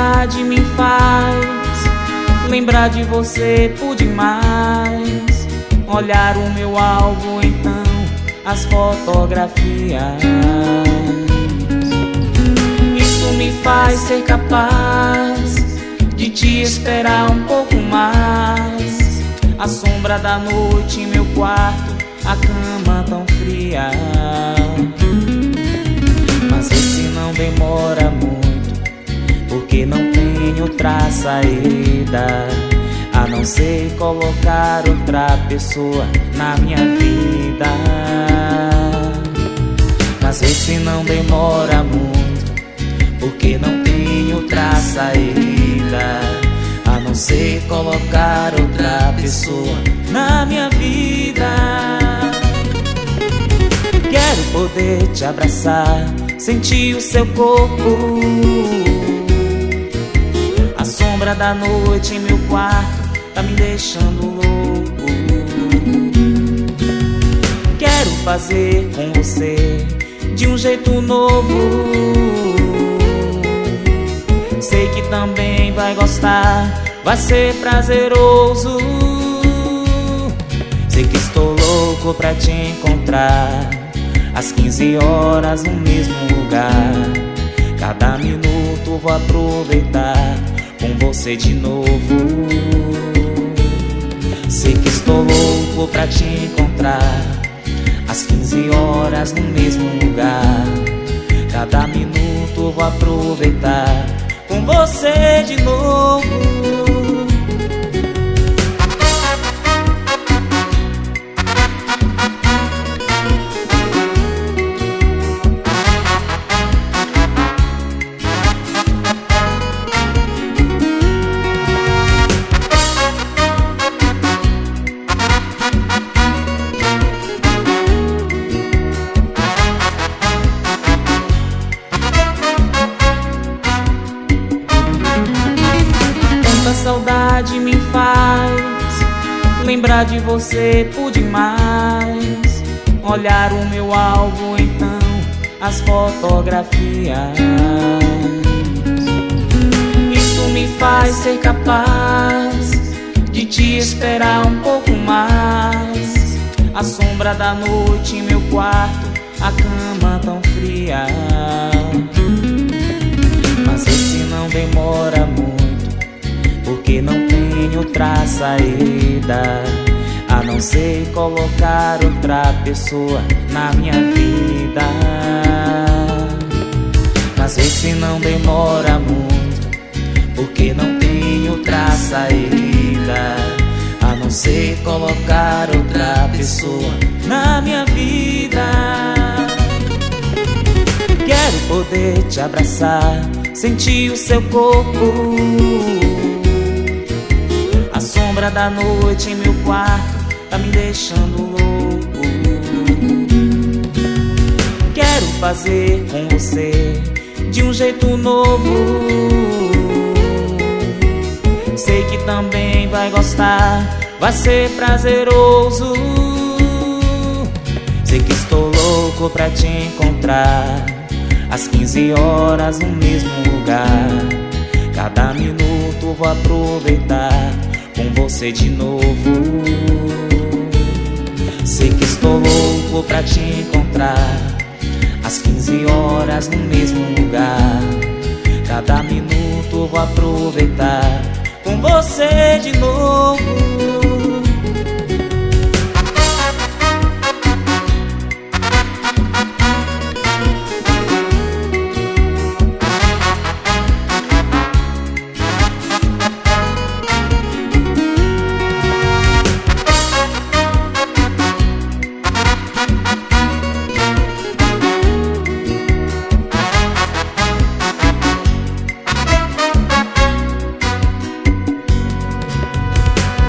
saudade me faz lembrar de você por demais. Olhar o meu álbum, então, as fotografias. Isso me faz ser capaz de te esperar um pouco mais. A sombra da noite em meu quarto, a cama tão fria. Mas esse não demora muito, porque não tem outra saída a não ser colocar outra pessoa na minha vida. Mas esse não demora muito, porque não tem outra saída a não ser colocar outra pessoa na minha vida. Quero poder te abraçar, sentir o seu corpo. A sombra da noite em meu quarto tá me deixando louco. Quero fazer com você de um jeito novo. Sei que também vai gostar, vai ser prazeroso. Sei que estou louco pra te encontrar às 15 horas no mesmo lugar. Cada minuto vou aproveitar com você de novo. Sei que estou louco pra te encontrar às 15 horas no mesmo lugar. Cada minuto vou aproveitar com você de novo. A saudade me faz lembrar de você por demais. Olhar o meu álbum, então, as fotografias. Isso me faz ser capaz de te esperar um pouco mais. A sombra da noite em meu quarto, a cama tão fria. Mas esse não demora muito, porque não tem outra saída a não ser colocar outra pessoa na minha vida. Mas esse não demora muito, porque não tem outra saída a não ser colocar outra pessoa na minha vida. Quero poder te abraçar, sentir o seu corpo. A sombra da noite em meu quarto tá me deixando louco. Quero fazer com você de um jeito novo. Sei que também vai gostar, vai ser prazeroso. Sei que estou louco pra te encontrar às 15 horas no mesmo lugar. Cada minuto vou aproveitar com você de novo. Sei que estou louco pra te encontrar às 15 horas no mesmo lugar. Cada minuto vou aproveitar com você de novo.